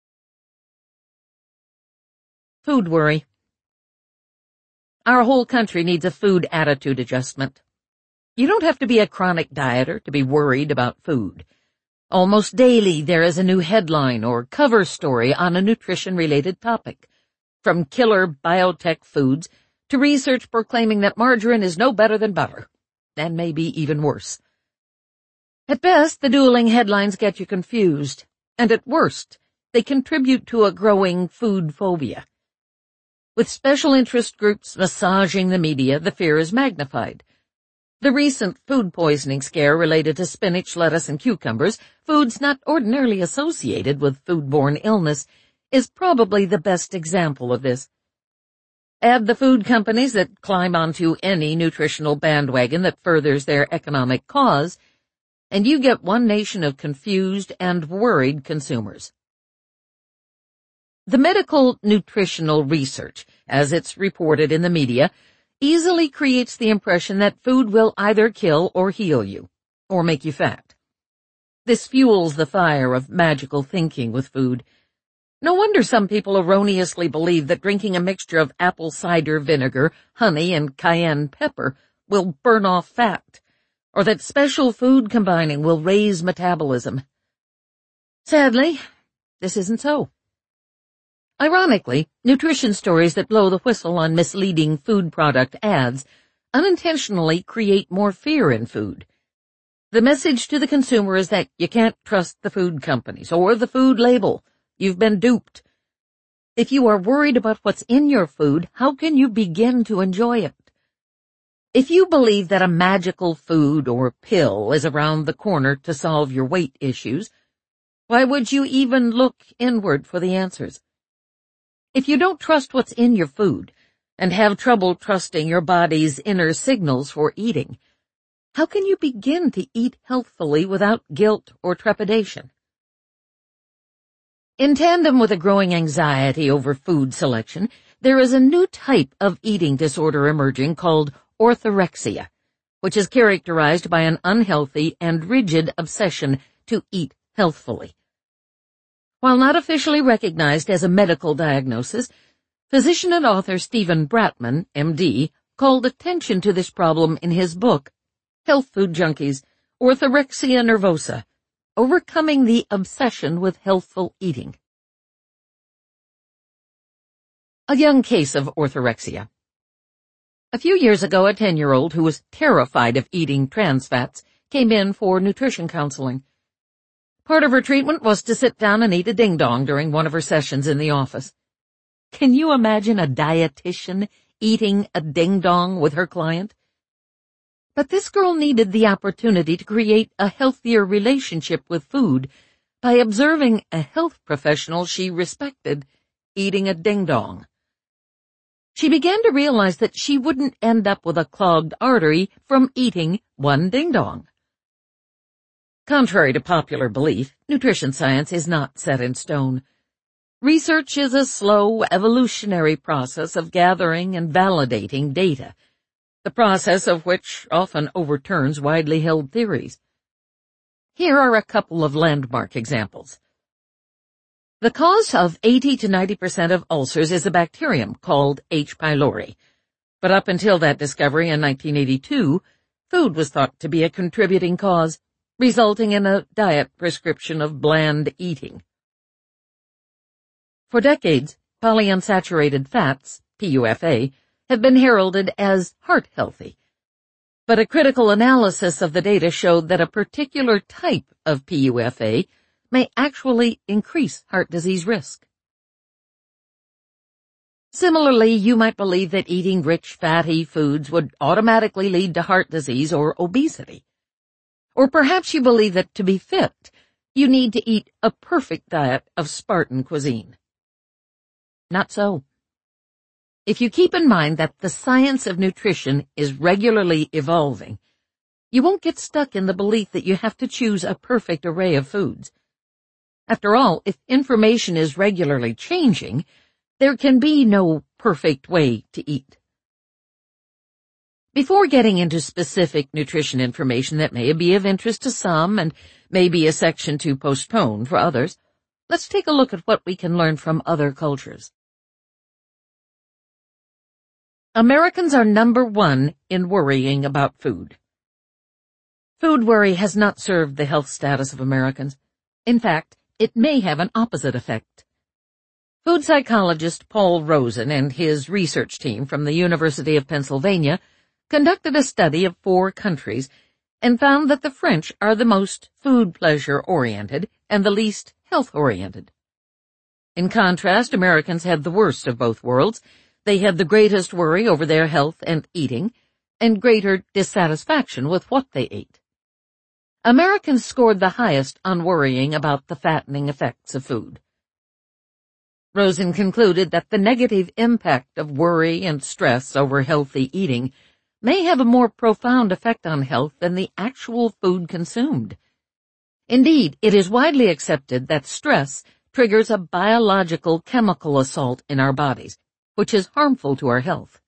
Food worry. Our whole country needs a food attitude adjustment. You don't have to be a chronic dieter to be worried about food. Almost daily there is a new headline or cover story on a nutrition-related topic, from killer biotech foods to research proclaiming that margarine is no better than butter, and maybe even worse. At best, the dueling headlines get you confused, and at worst, they contribute to a growing food phobia. With special interest groups massaging the media, the fear is magnified. The recent food poisoning scare related to spinach, lettuce, and cucumbers, foods not ordinarily associated with foodborne illness, is probably the best example of this. Add the food companies that climb onto any nutritional bandwagon that furthers their economic cause, and you get one nation of confused and worried consumers. The medical nutritional research, as it's reported in the media, easily creates the impression that food will either kill or heal you, or make you fat. This fuels the fire of magical thinking with food. No wonder some people erroneously believe that drinking a mixture of apple cider vinegar, honey, and cayenne pepper will burn off fat, or that special food combining will raise metabolism. Sadly, this isn't so. Ironically, nutrition stories that blow the whistle on misleading food product ads unintentionally create more fear in food. The message to the consumer is that you can't trust the food companies or the food label. You've been duped. If you are worried about what's in your food, how can you begin to enjoy it? If you believe that a magical food or pill is around the corner to solve your weight issues, why would you even look inward for the answers? If you don't trust what's in your food and have trouble trusting your body's inner signals for eating, how can you begin to eat healthfully without guilt or trepidation? In tandem with a growing anxiety over food selection, there is a new type of eating disorder emerging called orthorexia, which is characterized by an unhealthy and rigid obsession to eat healthfully. While not officially recognized as a medical diagnosis, physician and author Stephen Bratman, MD, called attention to this problem in his book, Health Food Junkies, Orthorexia Nervosa, Overcoming the Obsession with Healthful Eating. A young case of orthorexia. A few years ago, a 10-year-old who was terrified of eating trans fats came in for nutrition counseling. Part of her treatment was to sit down and eat a ding-dong during one of her sessions in the office. Can you imagine a dietitian eating a ding-dong with her client? But this girl needed the opportunity to create a healthier relationship with food by observing a health professional she respected eating a ding-dong. She began to realize that she wouldn't end up with a clogged artery from eating one ding-dong. Contrary to popular belief, nutrition science is not set in stone. Research is a slow, evolutionary process of gathering and validating data, the process of which often overturns widely held theories. Here are a couple of landmark examples. The cause of 80 to 90% of ulcers is a bacterium called H. pylori, but up until that discovery in 1982, food was thought to be a contributing cause, resulting in a diet prescription of bland eating. For decades, polyunsaturated fats, PUFA, have been heralded as heart-healthy. But a critical analysis of the data showed that a particular type of PUFA may actually increase heart disease risk. Similarly, you might believe that eating rich, fatty foods would automatically lead to heart disease or obesity. Or perhaps you believe that to be fit, you need to eat a perfect diet of Spartan cuisine. Not so. If you keep in mind that the science of nutrition is regularly evolving, you won't get stuck in the belief that you have to choose a perfect array of foods. After all, if information is regularly changing, there can be no perfect way to eat. Before getting into specific nutrition information that may be of interest to some and may be a section to postpone for others, let's take a look at what we can learn from other cultures. Americans are number one in worrying about food. Food worry has not served the health status of Americans. In fact, it may have an opposite effect. Food psychologist Paul Rosen and his research team from the University of Pennsylvania conducted a study of 4 countries and found that the French are the most food pleasure-oriented and the least health-oriented. In contrast, Americans had the worst of both worlds. They had the greatest worry over their health and eating, and greater dissatisfaction with what they ate. Americans scored the highest on worrying about the fattening effects of food. Rosen concluded that the negative impact of worry and stress over healthy eating may have a more profound effect on health than the actual food consumed. Indeed, it is widely accepted that stress triggers a biological chemical assault in our bodies, which is harmful to our health.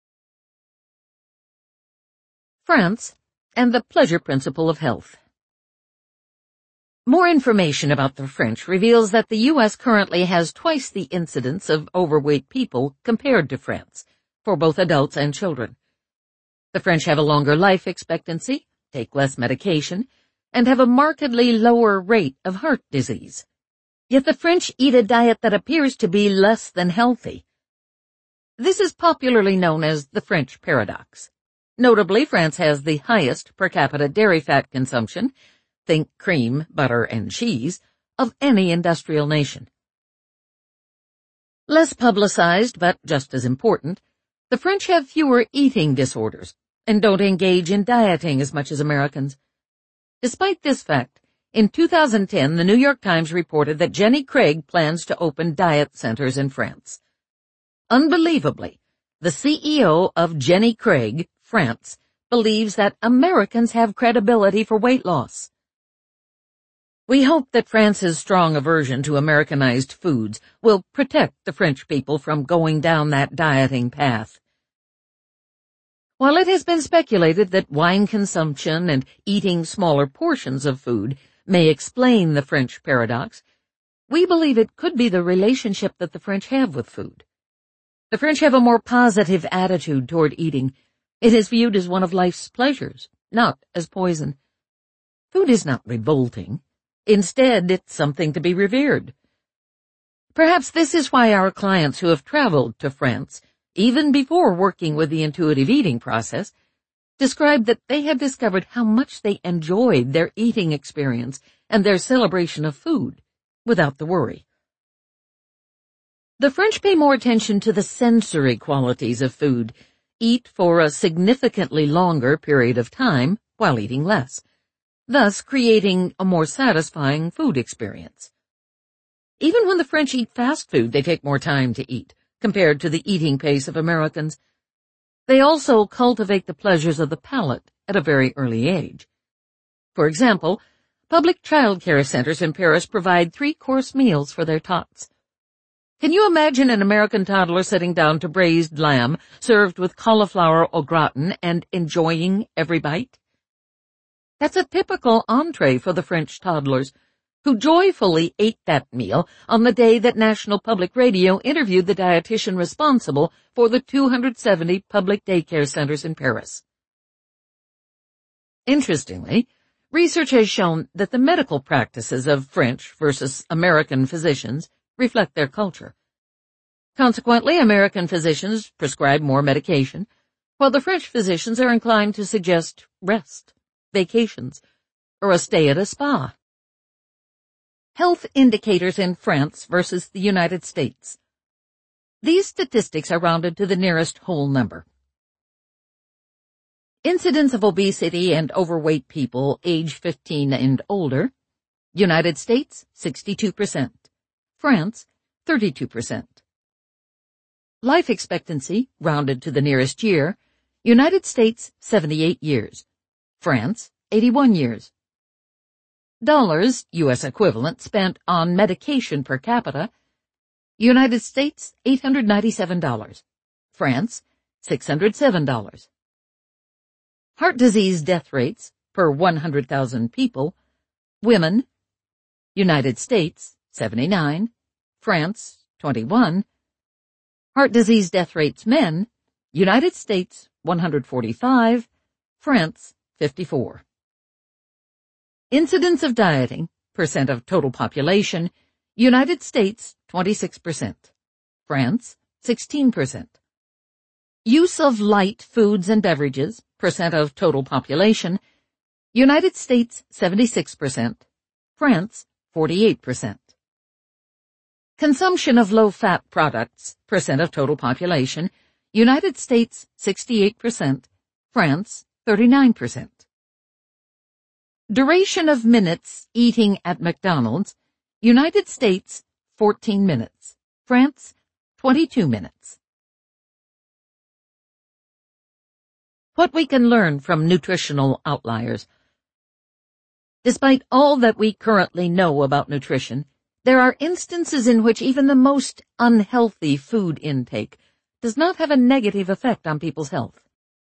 France and the pleasure principle of health. More information about the French reveals that the U.S. currently has twice the incidence of overweight people compared to France, for both adults and children. The French have a longer life expectancy, take less medication, and have a markedly lower rate of heart disease. Yet the French eat a diet that appears to be less than healthy. This is popularly known as the French paradox. Notably, France has the highest per capita dairy fat consumption, think cream, butter, and cheese, of any industrial nation. Less publicized, but just as important, the French have fewer eating disorders and don't engage in dieting as much as Americans. Despite this fact, in 2010, the New York Times reported that Jenny Craig plans to open diet centers in France. Unbelievably, the CEO of Jenny Craig, France, believes that Americans have credibility for weight loss. We hope that France's strong aversion to Americanized foods will protect the French people from going down that dieting path. While it has been speculated that wine consumption and eating smaller portions of food may explain the French paradox, we believe it could be the relationship that the French have with food. The French have a more positive attitude toward eating. It is viewed as one of life's pleasures, not as poison. Food is not revolting. Instead, it's something to be revered. Perhaps this is why our clients who have traveled to France, even before working with the intuitive eating process, described that they had discovered how much they enjoyed their eating experience and their celebration of food, without the worry. The French pay more attention to the sensory qualities of food, eat for a significantly longer period of time while eating less, thus creating a more satisfying food experience. Even when the French eat fast food, they take more time to eat, compared to the eating pace of Americans. They also cultivate the pleasures of the palate at a very early age. For example, public child care centers in Paris provide 3-course meals for their tots. Can you imagine an American toddler sitting down to braised lamb served with cauliflower au gratin and enjoying every bite? That's a typical entree for the French toddlers, who joyfully ate that meal on the day that National Public Radio interviewed the dietitian responsible for the 270 public daycare centers in Paris. Interestingly, research has shown that the medical practices of French versus American physicians reflect their culture. Consequently, American physicians prescribe more medication, while the French physicians are inclined to suggest rest, vacations, or a stay at a spa. Health indicators in France versus the United States. These statistics are rounded to the nearest whole number. Incidence of obesity and overweight people age 15 and older. United States, 62%. France, 32%. Life expectancy, rounded to the nearest year. United States, 78 years. France, 81 years. Dollars, U.S. equivalent, spent on medication per capita. United States, $897. France, $607. Heart disease death rates per 100,000 people. Women, United States, 79. France, 21. Heart disease death rates men. United States, 145. France, 54. Incidence of dieting, percent of total population, United States 26%, France 16%. Use of light foods and beverages, percent of total population, United States 76%, France 48%. Consumption of low-fat products, percent of total population, United States 68%, France 39%. Duration of minutes eating at McDonald's, United States 14 minutes, France 22 minutes. What we can learn from nutritional outliers. Despite all that we currently know about nutrition, there are instances in which even the most unhealthy food intake does not have a negative effect on people's health.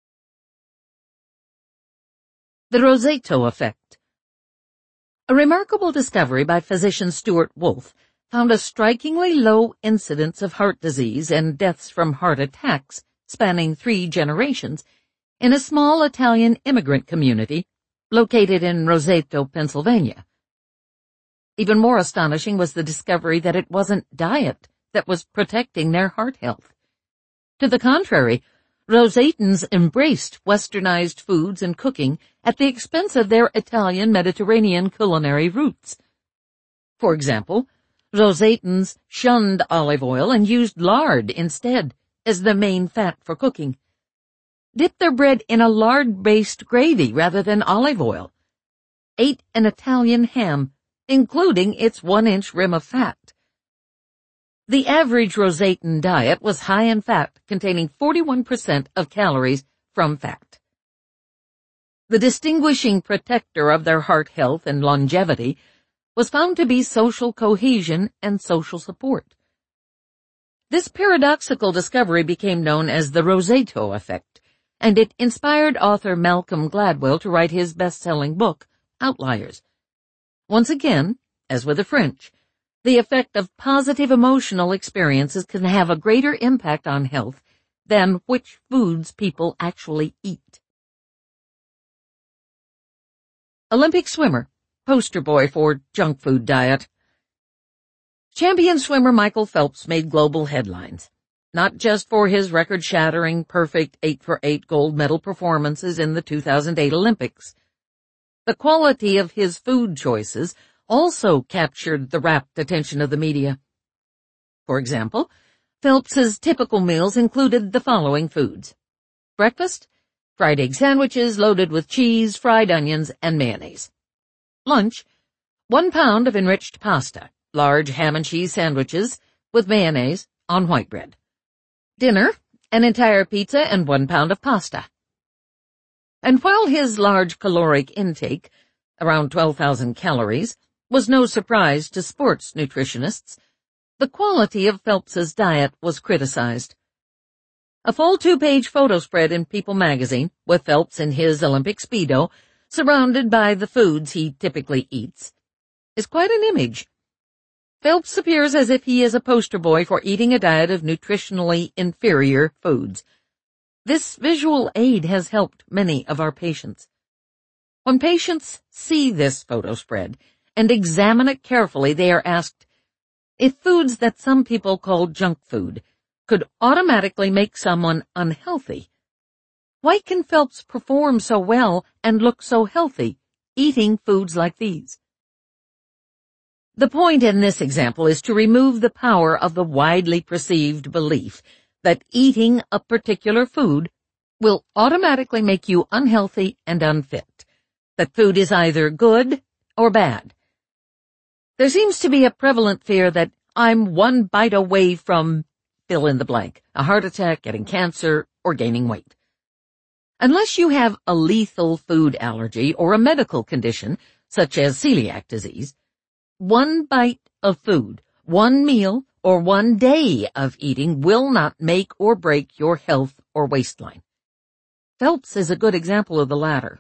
The Rosetto effect. A remarkable discovery by physician Stuart Wolfe found a strikingly low incidence of heart disease and deaths from heart attacks spanning 3 generations in a small Italian immigrant community located in Rosetto, Pennsylvania. Even more astonishing was the discovery that it wasn't diet that was protecting their heart health. To the contrary, Rosettans embraced westernized foods and cooking at the expense of their Italian Mediterranean culinary roots. For example, Rosettans shunned olive oil and used lard instead as the main fat for cooking. Dipped their bread in a lard-based gravy rather than olive oil. Ate an Italian ham, including its 1-inch rim of fat. The average Rosettan diet was high in fat, containing 41% of calories from fat. The distinguishing protector of their heart health and longevity was found to be social cohesion and social support. This paradoxical discovery became known as the Rosetto effect, and it inspired author Malcolm Gladwell to write his best-selling book, Outliers. Once again, as with the French, the effect of positive emotional experiences can have a greater impact on health than which foods people actually eat. Olympic swimmer, poster boy for junk food diet. Champion swimmer Michael Phelps made global headlines, not just for his record-shattering, perfect 8-for-8 gold medal performances in the 2008 Olympics. The quality of his food choices also captured the rapt attention of the media. For example, Phelps's typical meals included the following foods. Breakfast, fried egg sandwiches loaded with cheese, fried onions, and mayonnaise. Lunch, 1 pound of enriched pasta, large ham and cheese sandwiches with mayonnaise on white bread. Dinner, an entire pizza and 1 pound of pasta. And while his large caloric intake, around 12,000 calories, was no surprise to sports nutritionists, the quality of Phelps's diet was criticized. A full 2-page photo spread in People magazine, with Phelps in his Olympic Speedo, surrounded by the foods he typically eats, is quite an image. Phelps appears as if he is a poster boy for eating a diet of nutritionally inferior foods. This visual aid has helped many of our patients. When patients see this photo spread and examine it carefully, they are asked, if foods that some people call junk food could automatically make someone unhealthy, why can Phelps perform so well and look so healthy, eating foods like these? The point in this example is to remove the power of the widely perceived belief that eating a particular food will automatically make you unhealthy and unfit, that food is either good or bad. There seems to be a prevalent fear that I'm one bite away from fill in the blank, a heart attack, getting cancer, or gaining weight. Unless you have a lethal food allergy or a medical condition, such as celiac disease, one bite of food, one meal, or one day of eating will not make or break your health or waistline. Phelps is a good example of the latter.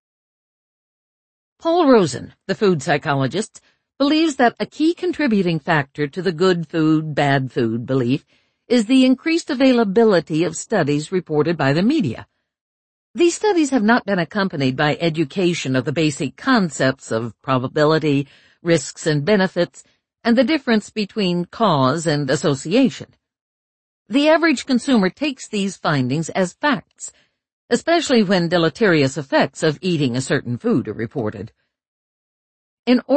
Paul Rosen, the food psychologist, believes that a key contributing factor to the good food, bad food belief is the increased availability of studies reported by the media. These studies have not been accompanied by education of the basic concepts of probability, risks and benefits, and the difference between cause and association. The average consumer takes these findings as facts, especially when deleterious effects of eating a certain food are reported. In